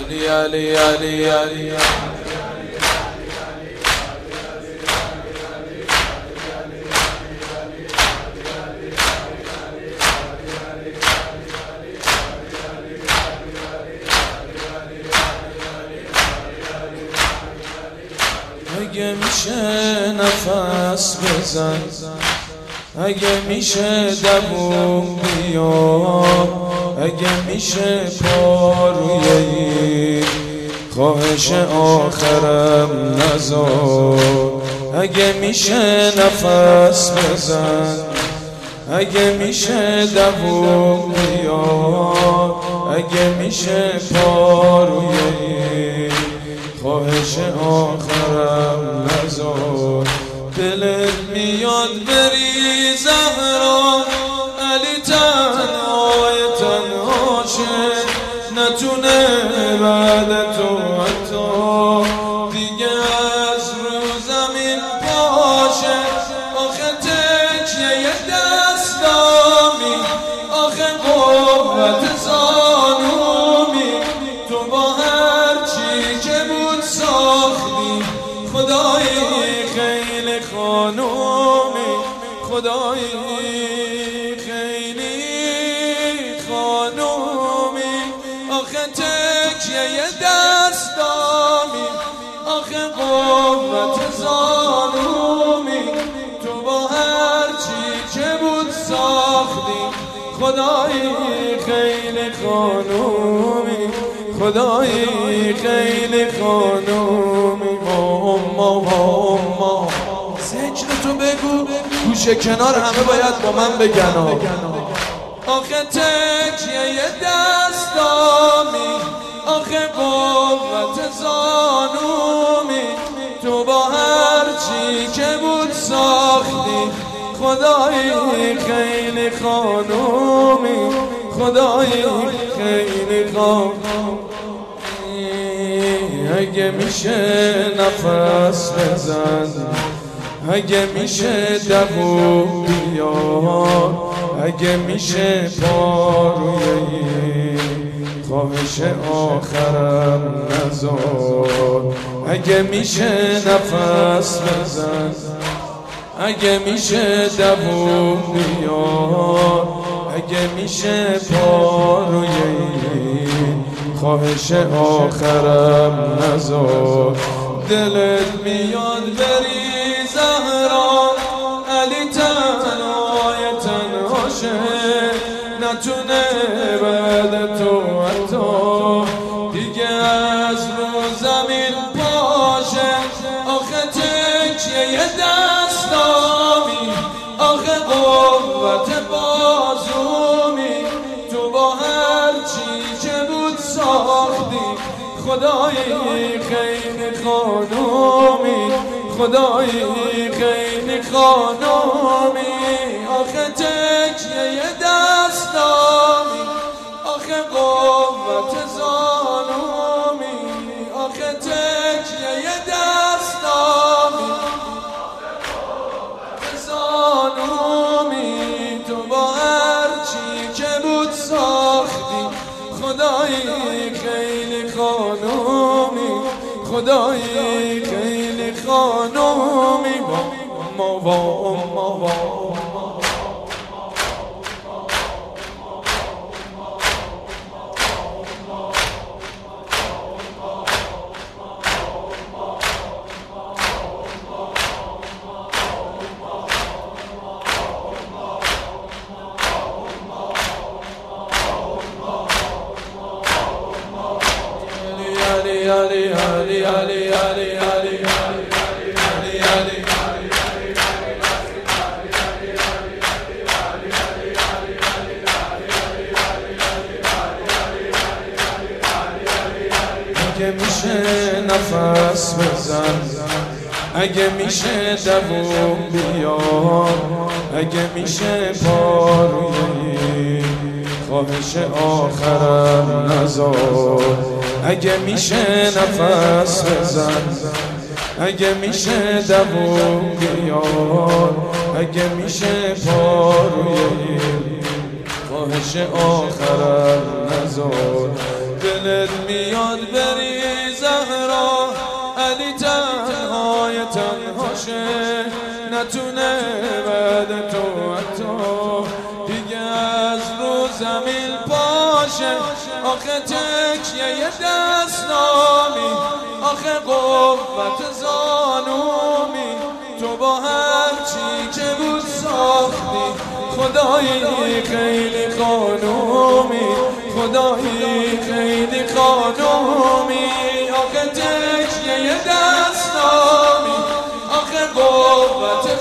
علی علی علی اگه میشه نفس بزن، اگه میشه دووم بیام، اگه میشه پا روی این خواهش آخرم نذار، اگه میشه نفس بزن، اگه میشه دووم بیام، اگه میشه پا روی این خواهش آخرم نذار. دلت میاد بری زهرا، علی تنهای تنهاشه، نتونه بعد تو حتی دیگه از رو زمین باشه. آخه تکیه دستامی، آخه قوت زانومی، تو با هر چی که بود ساختی. خدایی خیلی خانومی، خدایی خیلی خانومی، آخه تکیه دستامی، آخه قوت زانومی، تو با هر چی که بود ساختی. خدایی خیلی خانومی، خدایی خیلی خانومی. ذکر تو بگو، گوشه کنار همه باید با من بگن. آخه تکیه دستامی، آخه قوت زانومی، تو با هر چی که بود ساختی. خدایی خیلی خانومی، خدایی خیلی خانومی. اگه میشه نفس بزن، اگه میشه دووم بیار، اگه میشه پا روی این خواهش آخرم نذار، اگه میشه نفس بزن، اگه میشه دووم بیار، اگه میشه پا روی این خواهش آخرم نذار. دلت میاد بری زهرا، علی تنهای تنهاشه، نتونه بعد تو حتی دیگه از رو زمین باشه. آخه تکیه دستامی، آخه قوت بازومی، تو با هر چی که بود ساختی. خدایی خیلی خانومی، خدایی خیلی خانومی، آخه تکیه دستامی، آخه قوت زانومی، آخه تکیه دستامی، زانومی، تو با هر چی که بود ساختی. خدایی خیلی خانومی، خدایی خیلی خانومی. اگه میشه نفس بزن، اگه میشه دووم بیار، اگه میشه پا روی خواهش آخرم نذار، اگه میشه نفس بزن، اگه میشه دووم بیار، اگه میشه پا روی خواهش آخرم نذار. دلت میاد بری زهرا، علی تنهای تنهاشه، نتونه بعد تو حتی دیگه از رو زمین پاشه. آخه تکیه دستامی، آخه قوت زانومی، تو با هر چی که بود ساختی، خدایی خیلی خانومی، خدایی خیلی خانومی. آخه تکیه دستامی، آخه قوت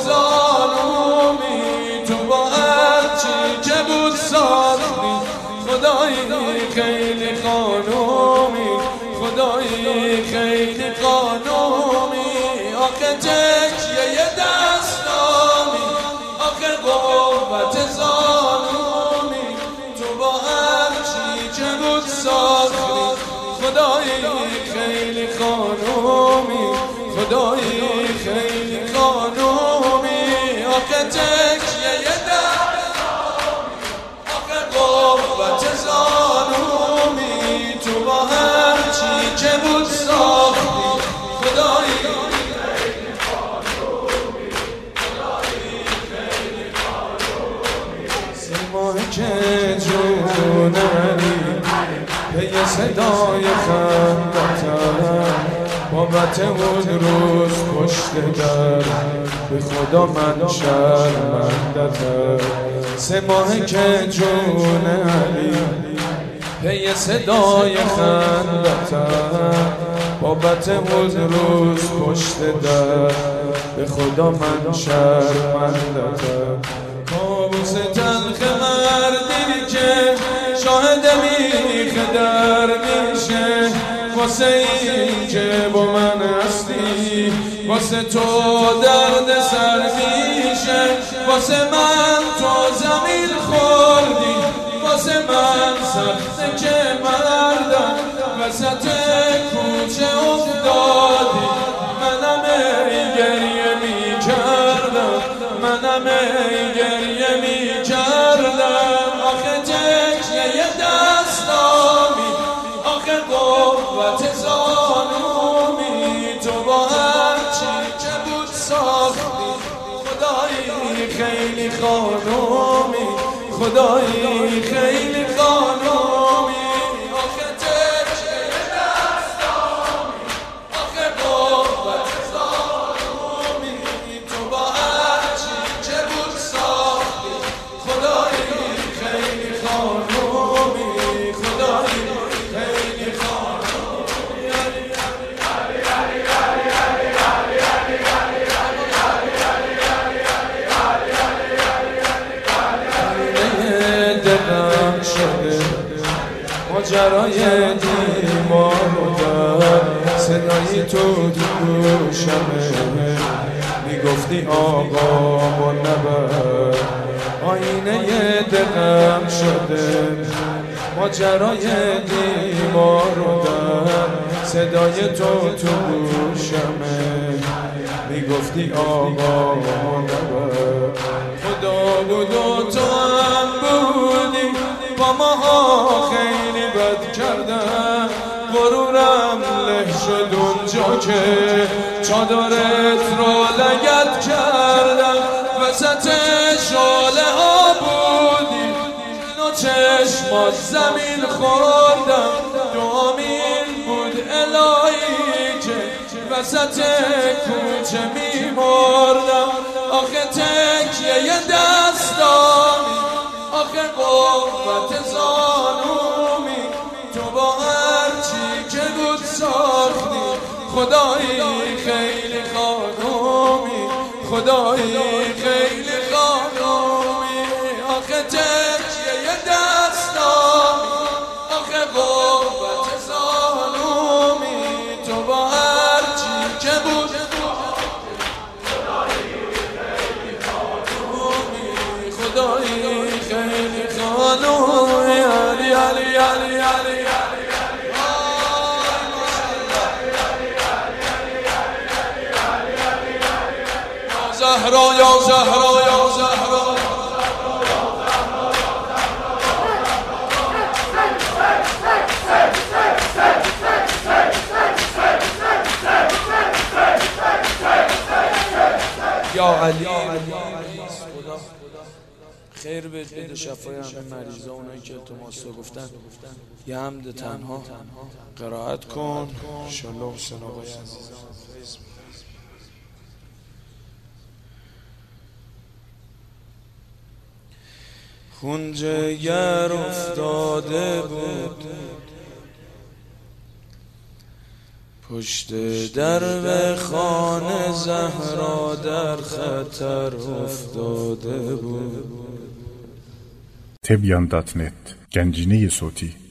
زانومی، تو با هر چی که بود ساختی، خدایی خیلی خانومی، خدایی خیلی خانومی. آخه تکیه دستامی، آخه قوت زانومی، تو با هر چی که بود ساختی، خدایی خیلی خانومی، خدایی خیلی خانومی. آخه تکیه دستامی، آخه قوت زانومی، تو با هر چی که بود ساختی، خدایی خیلی خانومی، خدایی خیلی خانومی. 3 ماه که جون علی پی صدای خندتم، بابت اون روز پشت در، به خدا من شرمندتم. 3 ماه که جون علی پی صدای خندتم، بابت اون روز پشت در، به خدا من شرمندتم. کابوس تلخ مردی که شاهد میخ در میشه، واسه این که با من هستی، واسه تو درد سر میشه، واسه من تو زمین خوردی، واسه من سخته که مردم وسط کوچه افتادی. منم ای گریه میکردم، منم ای گریه میکردم. آخه تکیه دستامی، آخه قوت زانومی، تو با هر چی که بود ساختی، خدایی خیلی خانومی، خدایی خیلی خانومی. آخه تکیه دستامی، آخه قوت زانومی، تو با هر چی که بود ساختی، خدایی خیلی خانومی، خدایی خیلی خانومی. دلم شده ماجرای دیوار در، صدای تو گوشمه، میگفتی آقا با نبر. آینه دلم شده ماجرای دیوار در، صدای تو گوشمه، میگفتی آقا با نبر. خدا بود و تو هم بودی، با ماها خیلی بد کردن، غرورم له شد اونجا که چادرت رو لگد کردم. وسط شاله ها بودی، و چشمات زمین خوردم، دوامین بود الهی که وسط کوچه میمردم. آخه تکیه دستامی، آخه قوت زانومی، تو با هر چی که بود ساختی، خدایی خیلی خانومی، خدایی خیلی خانومی. آخه تکیه دستامی، آخه قوت زانومی، تو با هر چی که بود خدایی خیلی خانومی. علی علی علی علی زهرا یا زهرا یا زهرا. Hey! علی خدا خیر بده شفای همه مریضا اونایی که التماس رو گفتن یه حمد تنها قرائت کن انشالله. حسین آقای عزیزم خون جگر افتاده بود پشت درب خانه زهرا در خطر افتاده بود. Tebyan.net Gencine صوتی